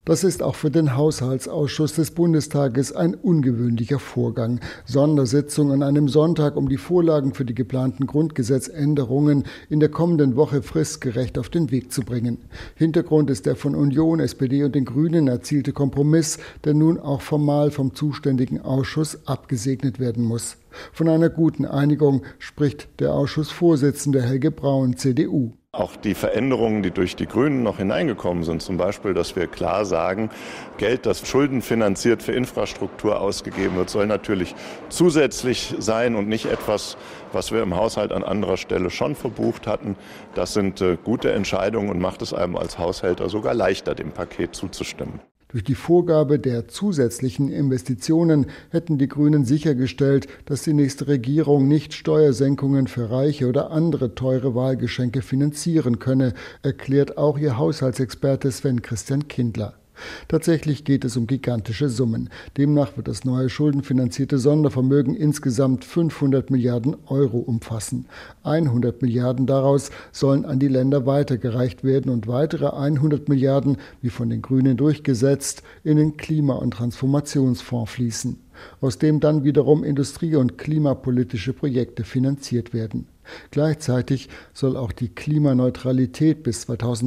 Das ist auch für den Haushaltsausschuss des Bundestages ein ungewöhnlicher Vorgang. Sondersitzung an einem Sonntag, um die Vorlagen für die geplanten Grundgesetzänderungen in der kommenden Woche fristgerecht auf den Weg zu bringen. Hintergrund ist der von Union, SPD und den Grünen erzielte Kompromiss, der nun auch formal vom zuständigen Ausschuss abgesegnet werden muss. Von einer guten Einigung spricht der Ausschussvorsitzende Helge Braun, CDU. Auch die Veränderungen, die durch die Grünen noch hineingekommen sind, zum Beispiel, dass wir klar sagen, Geld, das schuldenfinanziert für Infrastruktur ausgegeben wird, soll natürlich zusätzlich sein und nicht etwas, was wir im Haushalt an anderer Stelle schon verbucht hatten. Das sind gute Entscheidungen und macht es einem als Haushälter sogar leichter, dem Paket zuzustimmen. Durch die Vorgabe der zusätzlichen Investitionen hätten die Grünen sichergestellt, dass die nächste Regierung nicht Steuersenkungen für Reiche oder andere teure Wahlgeschenke finanzieren könne, erklärt auch ihr Haushaltsexperte Sven Christian Kindler. Tatsächlich geht es um gigantische Summen. Demnach wird das neue schuldenfinanzierte Sondervermögen insgesamt 500 Milliarden Euro umfassen. 100 Milliarden daraus sollen an die Länder weitergereicht werden und weitere 100 Milliarden, wie von den Grünen durchgesetzt, in den Klima- und Transformationsfonds fließen, aus dem dann wiederum industrie- und klimapolitische Projekte finanziert werden. Gleichzeitig soll auch die Klimaneutralität bis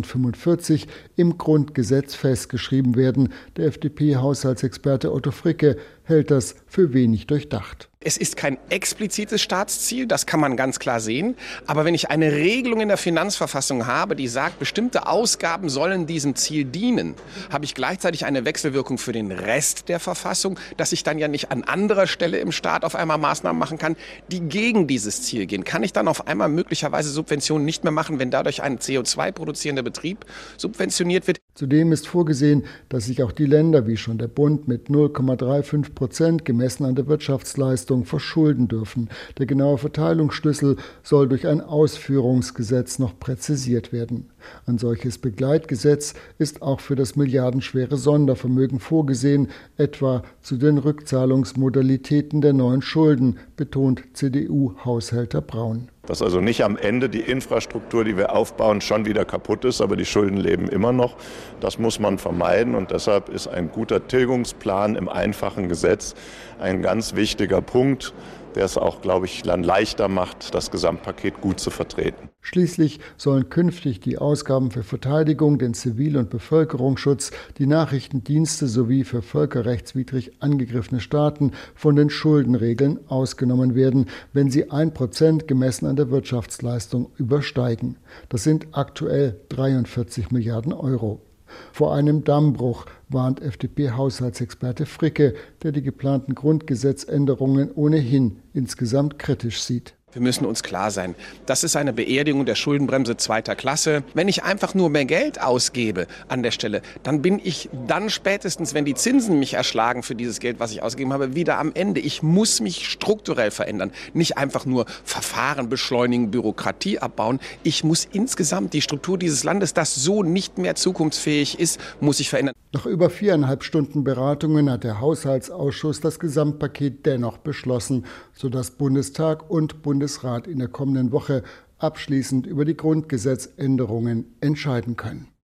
2045 im Grundgesetz festgeschrieben werden. Der FDP-Haushaltsexperte Otto Fricke hält das für wenig durchdacht. Es ist kein explizites Staatsziel, das kann man ganz klar sehen. Aber wenn ich eine Regelung in der Finanzverfassung habe, die sagt, bestimmte Ausgaben sollen diesem Ziel dienen, habe ich gleichzeitig eine Wechselwirkung für den Rest der Verfassung, dass ich dann ja nicht an anderer Stelle im Staat auf einmal Maßnahmen machen kann, die gegen dieses Ziel gehen. Kann ich dann auf einmal möglicherweise Subventionen nicht mehr machen, wenn dadurch ein CO2-produzierender Betrieb subventioniert wird? Zudem ist vorgesehen, dass sich auch die Länder, wie schon der Bund, mit 0,35% gemessen an der Wirtschaftsleistung verschulden dürfen. Der genaue Verteilungsschlüssel soll durch ein Ausführungsgesetz noch präzisiert werden. Ein solches Begleitgesetz ist auch für das milliardenschwere Sondervermögen vorgesehen, etwa zu den Rückzahlungsmodalitäten der neuen Schulden, betont CDU-Haushälter Braun. Dass also nicht am Ende die Infrastruktur, die wir aufbauen, schon wieder kaputt ist, aber die Schulden leben immer noch. Das muss man vermeiden und deshalb ist ein guter Tilgungsplan im einfachen Gesetz ein ganz wichtiger Punkt, der es auch, glaube ich, dann leichter macht, das Gesamtpaket gut zu vertreten. Schließlich sollen künftig die Ausgaben für Verteidigung, den Zivil- und Bevölkerungsschutz, die Nachrichtendienste sowie für völkerrechtswidrig angegriffene Staaten von den Schuldenregeln ausgenommen werden, wenn sie 1% gemessen an der Wirtschaftsleistung übersteigen. Das sind aktuell 43 Milliarden Euro. Vor einem Dammbruch warnt FDP-Haushaltsexperte Fricke, der die geplanten Grundgesetzänderungen ohnehin insgesamt kritisch sieht. Wir müssen uns klar sein, das ist eine Beerdigung der Schuldenbremse zweiter Klasse. Wenn ich einfach nur mehr Geld ausgebe an der Stelle, dann bin ich dann spätestens, wenn die Zinsen mich erschlagen für dieses Geld, was ich ausgegeben habe, wieder am Ende. Ich muss mich strukturell verändern, nicht einfach nur Verfahren beschleunigen, Bürokratie abbauen. Ich muss insgesamt die Struktur dieses Landes, das so nicht mehr zukunftsfähig ist, muss ich verändern. Nach über 4,5 Stunden Beratungen hat der Haushaltsausschuss das Gesamtpaket dennoch beschlossen, sodass Bundestag und Bundesrat in der kommenden Woche abschließend über die Grundgesetzänderungen entscheiden können.